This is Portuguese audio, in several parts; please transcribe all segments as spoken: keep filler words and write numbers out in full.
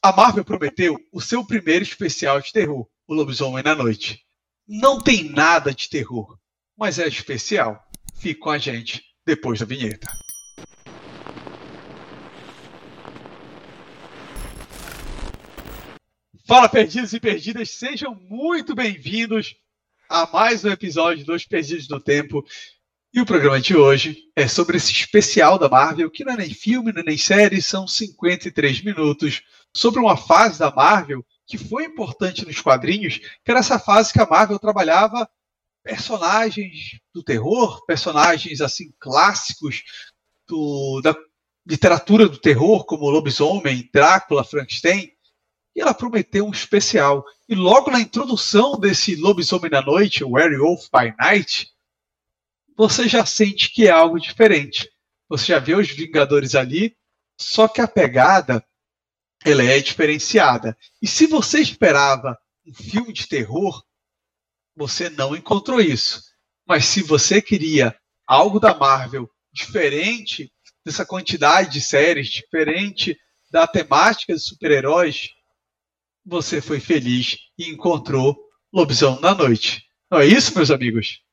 A Marvel prometeu o seu primeiro especial de terror, O Lobisomem na Noite. Não tem nada de terror, mas é especial. Fique com a gente depois da vinheta. Fala, perdidos e perdidas, sejam muito bem-vindos a mais um episódio dos Perdidos no Tempo. E o programa de hoje é sobre esse especial da Marvel, que não é nem filme, não é nem série, são cinquenta e três minutos, sobre uma fase da Marvel que foi importante nos quadrinhos, que era essa fase que a Marvel trabalhava personagens do terror, personagens assim clássicos do, da literatura do terror, como Lobisomem, Drácula, Frankenstein, e ela prometeu um especial. E logo na introdução desse Lobisomem na Noite, Werewolf by Night, você já sente que é algo diferente. Você já vê os Vingadores ali, só que a pegada ela é diferenciada. E se você esperava um filme de terror, você não encontrou isso. Mas se você queria algo da Marvel diferente dessa quantidade de séries, diferente da temática de super-heróis, você foi feliz e encontrou Lobisomem na Noite. Não é isso, meus amigos?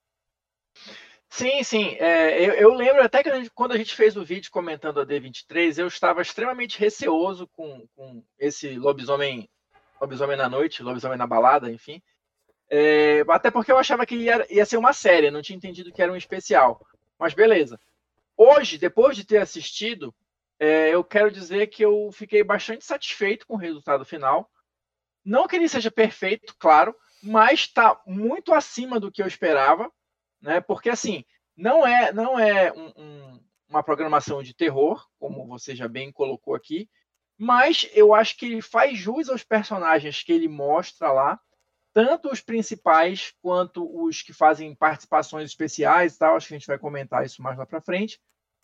Sim, sim. É, eu, eu lembro até que a gente, quando a gente fez o vídeo comentando a D vinte e três, eu estava extremamente receoso com, com esse lobisomem, lobisomem na noite, lobisomem na balada, enfim. É, até porque eu achava que ia, ia ser uma série, não tinha entendido que era um especial. Mas beleza. Hoje, depois de ter assistido, é, eu quero dizer que eu fiquei bastante satisfeito com o resultado final. Não que ele seja perfeito, claro, mas está muito acima do que eu esperava. Né? Porque assim, não é, não é um, um, uma programação de terror, como você já bem colocou aqui, mas eu acho que ele faz jus aos personagens que ele mostra lá, tanto os principais quanto os que fazem participações especiais e tal, acho que a gente vai comentar isso mais lá para frente.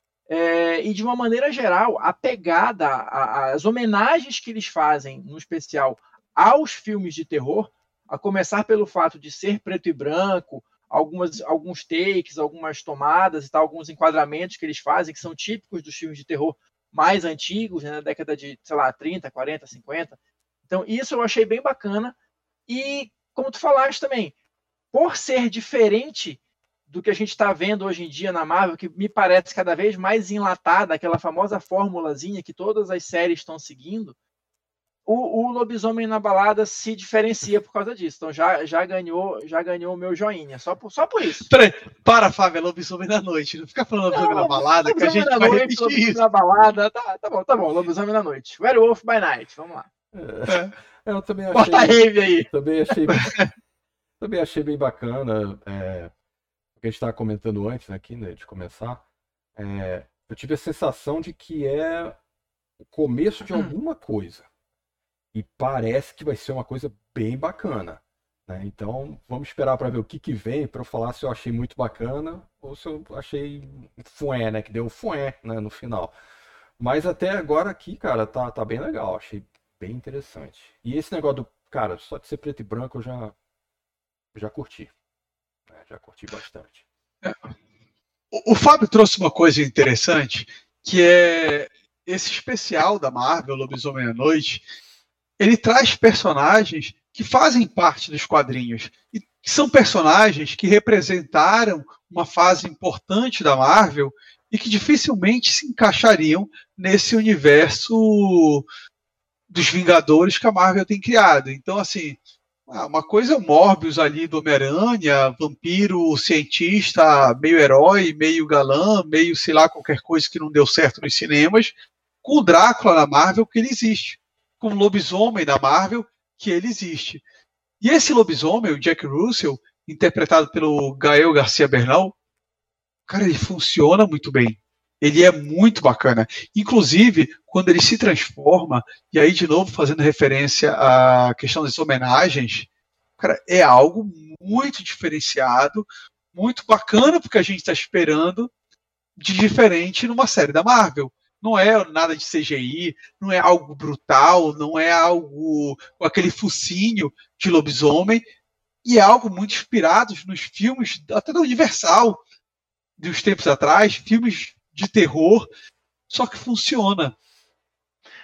É, e de uma maneira geral, a pegada, a, as homenagens que eles fazem no especial aos filmes de terror, a começar pelo fato de ser preto e branco, Algumas, alguns takes, algumas tomadas e tal, alguns enquadramentos que eles fazem, que são típicos dos filmes de terror mais antigos, né, na década de, sei lá, trinta, quarenta, cinquenta. Então, isso eu achei bem bacana. E, como tu falaste também, por ser diferente do que a gente está vendo hoje em dia na Marvel, que me parece cada vez mais enlatada, aquela famosa formulazinha que todas as séries estão seguindo, O, o Lobisomem na Balada se diferencia por causa disso. Então já, já ganhou já ganhou o meu joinha. Só por, só por isso. Peraí, para, Fábio, é Lobisomem na Noite. Não fica falando Lobisomem na Balada, Lobisomem que a gente na vai noite, repetir Lobisomem isso. na Balada. Tá, tá bom, tá bom. Lobisomem na Noite. Werewolf by Night. Vamos lá. É, eu também achei. Bota a rave aí. Também achei, também achei bem bacana. É, o que a gente estava comentando antes, né, aqui, né, de começar. É, eu tive a sensação de que é o começo de alguma coisa. E parece que vai ser uma coisa bem bacana. Né? Então, vamos esperar para ver o que, que vem, para eu falar se eu achei muito bacana ou se eu achei fué, né? Que deu fué, né, no final. Mas até agora aqui, cara, tá, tá bem legal. Achei bem interessante. E esse negócio do... Cara, só de ser preto e branco eu já, já curti. Né? Já curti bastante. É. O, o Fábio trouxe uma coisa interessante, que é esse especial da Marvel, Lobisomem à Noite. Ele traz personagens que fazem parte dos quadrinhos. E são personagens que representaram uma fase importante da Marvel e que dificilmente se encaixariam nesse universo dos Vingadores que a Marvel tem criado. Então, assim, uma coisa é o Morbius ali do Homem-Aranha, vampiro, cientista, meio herói, meio galã, meio, sei lá, qualquer coisa que não deu certo nos cinemas, com o Drácula na Marvel, que ele existe. Com o lobisomem da Marvel, que ele existe. E esse lobisomem, o Jack Russell, interpretado pelo Gael Garcia Bernal, cara, ele funciona muito bem. Ele é muito bacana. Inclusive, quando ele se transforma, e aí de novo fazendo referência à questão das homenagens, cara, é algo muito diferenciado, muito bacana, porque a gente está esperando de diferente numa série da Marvel. Não é nada de C G I, não é algo brutal, não é algo com aquele focinho de lobisomem, e é algo muito inspirado nos filmes, até da Universal, dos tempos atrás, filmes de terror, só que funciona.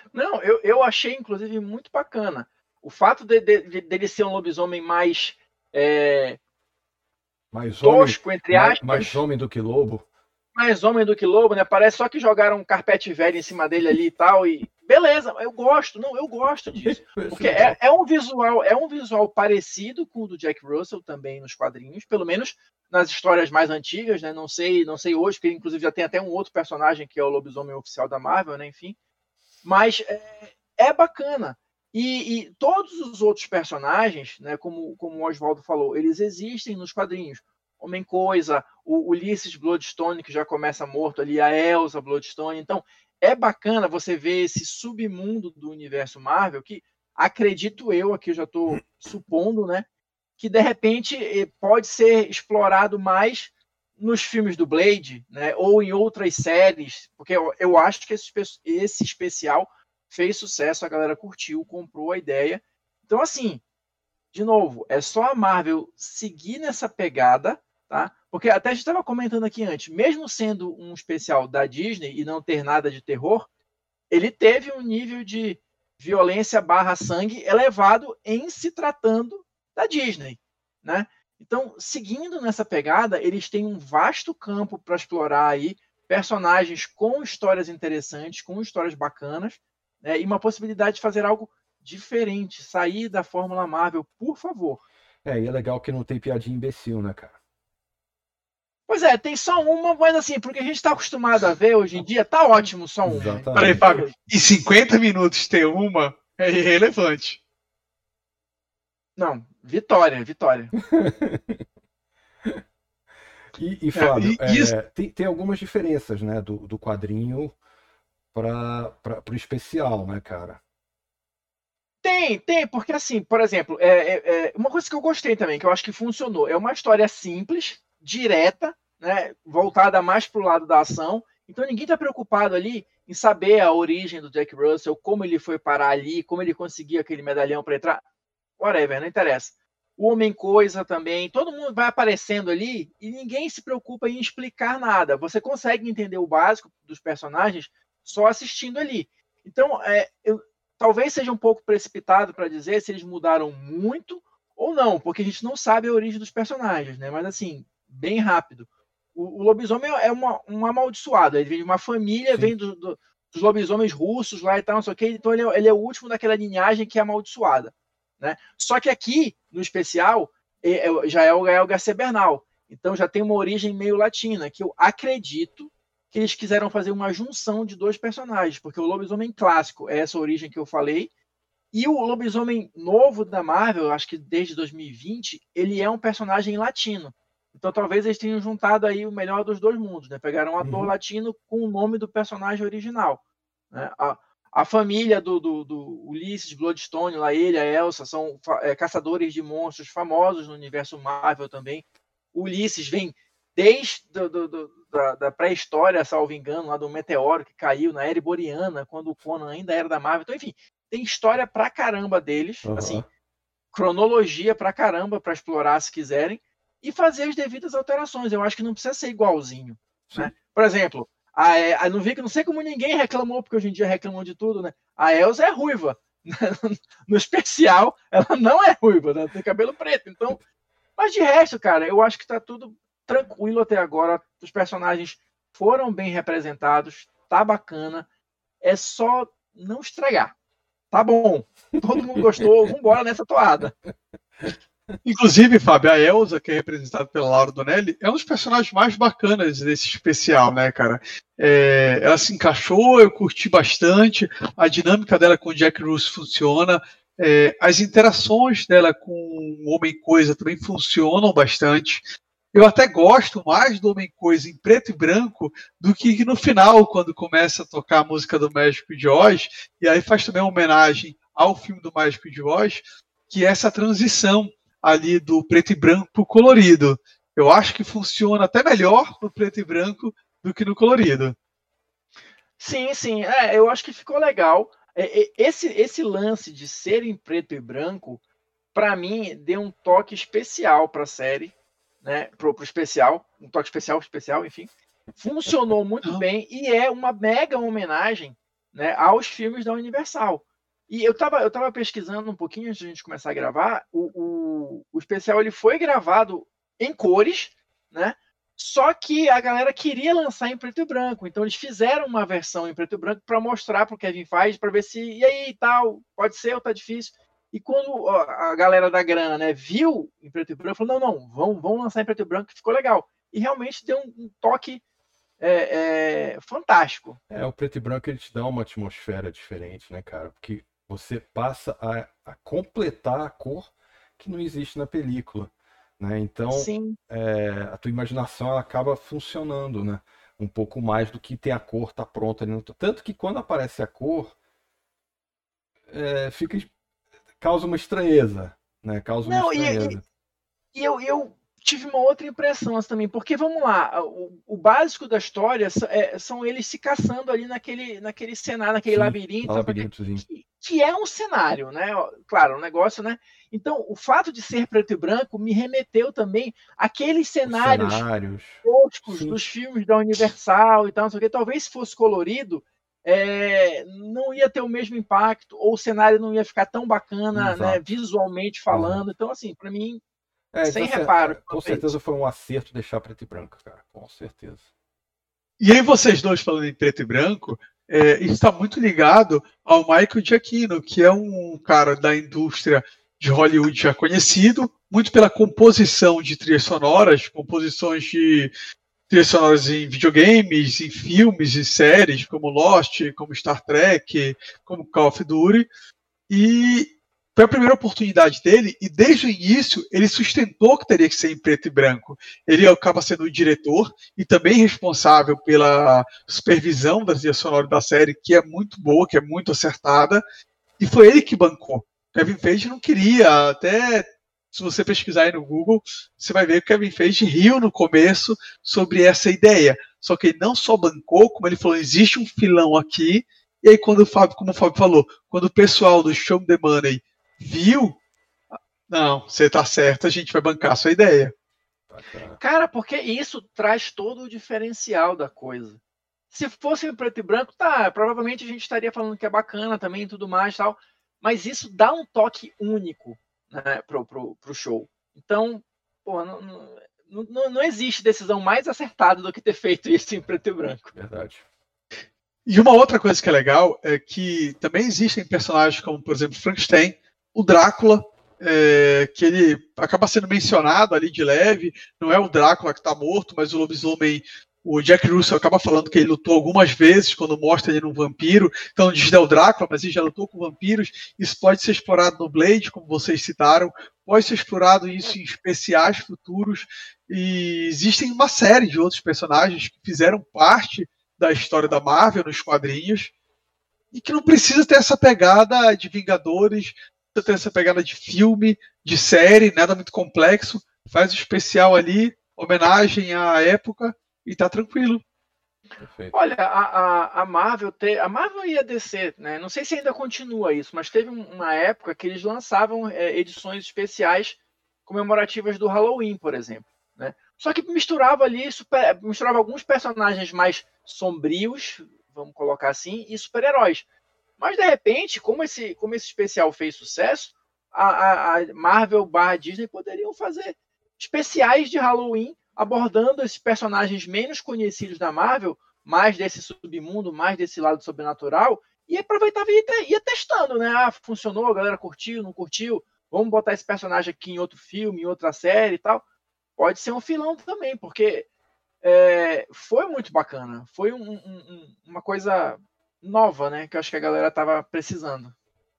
Não, eu, eu achei, inclusive, muito bacana. O fato de, de, de, dele ser um lobisomem mais é, mais tosco, homem, entre aspas. Mais, mais homem do que lobo. Mais homem do que lobo, né? Parece só que jogaram um carpete velho em cima dele ali e tal. E beleza, eu gosto, não, eu gosto disso. Porque é, é um visual, é um visual parecido com o do Jack Russell também nos quadrinhos, pelo menos nas histórias mais antigas, né? Não sei, não sei hoje, porque inclusive já tem até um outro personagem que é o lobisomem oficial da Marvel, né? Enfim. Mas é, é bacana. E, e todos os outros personagens, né, como, como o Oswaldo falou, eles existem nos quadrinhos. Homem-Coisa, o Ulysses Bloodstone, que já começa morto ali, a Elsa Bloodstone. Então, é bacana você ver esse submundo do universo Marvel, que acredito eu, aqui eu já estou supondo, né, que de repente pode ser explorado mais nos filmes do Blade, né, ou em outras séries, porque eu, eu acho que esse, esse especial fez sucesso, a galera curtiu, comprou a ideia. Então, assim, de novo, é só a Marvel seguir nessa pegada, tá? Porque até a gente estava comentando aqui antes, mesmo sendo um especial da Disney e não ter nada de terror, ele teve um nível de violência barra sangue elevado em se tratando da Disney, né? Então, seguindo nessa pegada, eles têm um vasto campo para explorar aí, personagens com histórias interessantes, com histórias bacanas, né? E uma possibilidade de fazer algo diferente, sair da Fórmula Marvel, por favor. É, e é legal que não tem piadinha imbecil, né, cara? Pois é, tem só uma, mas assim, porque a gente está acostumado a ver hoje em dia, tá ótimo só uma. Exatamente. Peraí, Fábio, em cinquenta minutos ter uma é irrelevante. Não, vitória, vitória. e, e, Fábio, é, e, isso... é, tem, tem algumas diferenças, né, do, do quadrinho para o especial, né, cara? Tem, tem, porque assim, por exemplo, é, é, é, uma coisa que eu gostei também, que eu acho que funcionou, é uma história simples, direta, né, voltada mais para o lado da ação. Então ninguém está preocupado ali em saber a origem do Jack Russell, como ele foi parar ali, como ele conseguiu aquele medalhão para entrar. Whatever, não interessa. O Homem-Coisa também, todo mundo vai aparecendo ali e ninguém se preocupa em explicar nada. Você consegue entender o básico dos personagens só assistindo ali. Então, é, eu, talvez seja um pouco precipitado para dizer se eles mudaram muito ou não, porque a gente não sabe a origem dos personagens, né? Mas assim, bem rápido. O, o lobisomem é uma, um amaldiçoado, ele vem de uma família, Sim. vem do, do, dos lobisomens russos lá e tal, não sei o que, então ele é, ele é o último daquela linhagem que é amaldiçoada. Né? Só que aqui, no especial, é, é, já é o Gael Garcia Bernal, então já tem uma origem meio latina, que eu acredito que eles quiseram fazer uma junção de dois personagens, porque o lobisomem clássico é essa origem que eu falei, e o lobisomem novo da Marvel, acho que desde dois mil e vinte, ele é um personagem latino. Então talvez eles tenham juntado aí o melhor dos dois mundos, né? Pegaram um ator uhum. latino com o nome do personagem original. Né? A, a família do, do, do Ulysses Bloodstone, lá ele, a Elsa, são é, caçadores de monstros famosos no universo Marvel também. O Ulysses vem desde do, do, do, da, da pré-história, salvo engano, lá do meteoro que caiu na Era Boreana, quando o Conan ainda era da Marvel. Então, enfim, tem história pra caramba deles, uhum. assim, cronologia pra caramba pra explorar se quiserem, e fazer as devidas alterações. Eu acho que não precisa ser igualzinho. Né? Por exemplo, a, a, não, vi, não sei como ninguém reclamou, porque hoje em dia reclamam de tudo, né? A Elsa é ruiva. No especial, ela não é ruiva, né? Tem cabelo preto. Então, mas de resto, cara, eu acho que tá tudo tranquilo até agora. Os personagens foram bem representados, tá bacana. É só não estragar. Tá bom. Todo mundo gostou, vambora nessa toada. Inclusive, Fábio, a Elsa, que é representada pela Laura Donnelly, é um dos personagens mais bacanas desse especial, né, cara? É, ela se encaixou, eu curti bastante, a dinâmica dela com o Jack Russell funciona, é, as interações dela com o Homem-Coisa também funcionam bastante. Eu até gosto mais do Homem-Coisa em preto e branco do que no final, quando começa a tocar a música do Mágico de Oz, e aí faz também uma homenagem ao filme do Mágico de Oz, que é essa transição ali do preto e branco para o colorido. Eu acho que funciona até melhor no preto e branco do que no colorido. Sim, sim. É, eu acho que ficou legal. Esse, esse lance de ser em preto e branco, para mim, deu um toque especial para a série, né? Pro, pro especial, um toque especial, especial, enfim. Funcionou muito bem e é uma mega homenagem né, aos filmes da Universal. E eu estava eu tava pesquisando um pouquinho antes de a gente começar a gravar, o, o, o especial ele foi gravado em cores, né? Só que a galera queria lançar em preto e branco, então eles fizeram uma versão em preto e branco para mostrar para o Kevin Feige, para ver se, e aí, tal, pode ser ou tá difícil. E quando a galera da grana, né, viu em preto e branco, falou, não, não, vamos, vamos lançar em preto e branco, que ficou legal. E realmente deu um, um toque é, é, fantástico. É, o preto e branco ele te dá uma atmosfera diferente, né, cara? Porque você passa a, a completar a cor que não existe na película. Né? Então, é, a tua imaginação ela acaba funcionando, né? Um pouco mais do que ter a cor tá pronta ali no... Tanto que quando aparece a cor, é, fica, causa uma estranheza, né? Causa uma Não, estranheza. E, e eu, eu tive uma outra impressão assim, também, porque vamos lá, o, o básico da história é, são eles se caçando ali naquele, naquele cenário, naquele Sim, labirinto, labirintozinho. que, que é um cenário, né? Claro, um negócio, né? Então, o fato de ser preto e branco me remeteu também àqueles cenários, cenários. toscos dos filmes da Universal e tal, não sei o quê. Talvez se fosse colorido, é, não ia ter o mesmo impacto, ou o cenário não ia ficar tão bacana, né, visualmente falando. Exato. Então, assim, para mim, é, sem então, reparo. Com certeza isso. Foi um acerto deixar preto e branco, cara. Com certeza. E aí, vocês dois falando em preto e branco, é, isso está muito ligado ao Michael Giacchino, que é um cara da indústria de Hollywood já conhecido, muito pela composição de trilhas sonoras, composições de trilhas sonoras em videogames, em filmes e séries, como Lost, como Star Trek, como Call of Duty. E foi a primeira oportunidade dele, e desde o início ele sustentou que teria que ser em preto e branco. Ele acaba sendo o diretor e também responsável pela supervisão da trilha sonora da série, que é muito boa, que é muito acertada, e foi ele que bancou. Kevin Feige não queria, até se você pesquisar aí no Google, você vai ver que o Kevin Feige riu no começo sobre essa ideia. Só que ele não só bancou, como ele falou, existe um filão aqui, e aí quando o Fábio, como o Fábio falou, quando o pessoal do Show Me the Money viu, não, você tá certo, a gente vai bancar a sua ideia. Cara, porque isso traz todo o diferencial da coisa. Se fosse em preto e branco, tá, provavelmente a gente estaria falando que é bacana também e tudo mais tal, mas isso dá um toque único, né, pro, pro, pro show. Então, pô, não, não, não, não existe decisão mais acertada do que ter feito isso em preto e branco. Verdade. E uma outra coisa que é legal é que também existem personagens como, por exemplo, Frankenstein, o Drácula, é, que ele acaba sendo mencionado ali de leve, não é o Drácula que está morto, mas o lobisomem, o Jack Russell acaba falando que ele lutou algumas vezes quando mostra ele num vampiro, então diz que é o Drácula, mas ele já lutou com vampiros, isso pode ser explorado no Blade, como vocês citaram, pode ser explorado isso em especiais futuros, e existem uma série de outros personagens que fizeram parte da história da Marvel nos quadrinhos, e que não precisa ter essa pegada de Vingadores, ter essa pegada de filme, de série, nada muito complexo, faz o especial ali, homenagem à época, e tá tranquilo. Perfeito. Olha, a, a, a Marvel te, a Marvel e a D C, né? Não sei se ainda continua isso, mas teve uma época que eles lançavam é, edições especiais comemorativas do Halloween, por exemplo, né? Só que misturava ali, super, misturava alguns personagens mais sombrios, vamos colocar assim, e super-heróis. Mas, de repente, como esse, como esse especial fez sucesso, a, a, a Marvel barra Disney poderiam fazer especiais de Halloween abordando esses personagens menos conhecidos da Marvel, mais desse submundo, mais desse lado sobrenatural, e aproveitava e ia, ia testando, né? Ah, funcionou, a galera curtiu, não curtiu, vamos botar esse personagem aqui em outro filme, em outra série e tal. Pode ser um filão também, porque é, foi muito bacana. Foi um, um, uma coisa nova, né? Que eu acho que a galera tava precisando.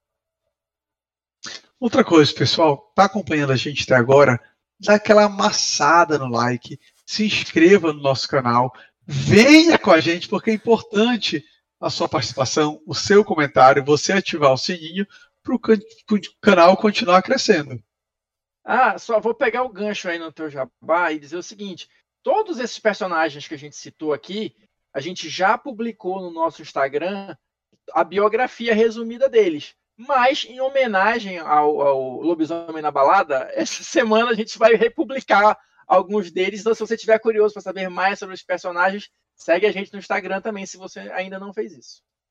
Outra coisa, pessoal, tá acompanhando a gente até agora, dá aquela amassada no like, se inscreva no nosso canal, venha com a gente, porque é importante a sua participação, o seu comentário, você ativar o sininho para o canal continuar crescendo. Ah, só vou pegar o gancho aí no teu jabá e dizer o seguinte, todos esses personagens que a gente citou aqui, a gente já publicou no nosso Instagram a biografia resumida deles. Mas, em homenagem ao, ao Lobisomem na Balada, essa semana a gente vai republicar alguns deles. Então, se você estiver curioso para saber mais sobre os personagens, segue a gente no Instagram também, se você ainda não fez isso.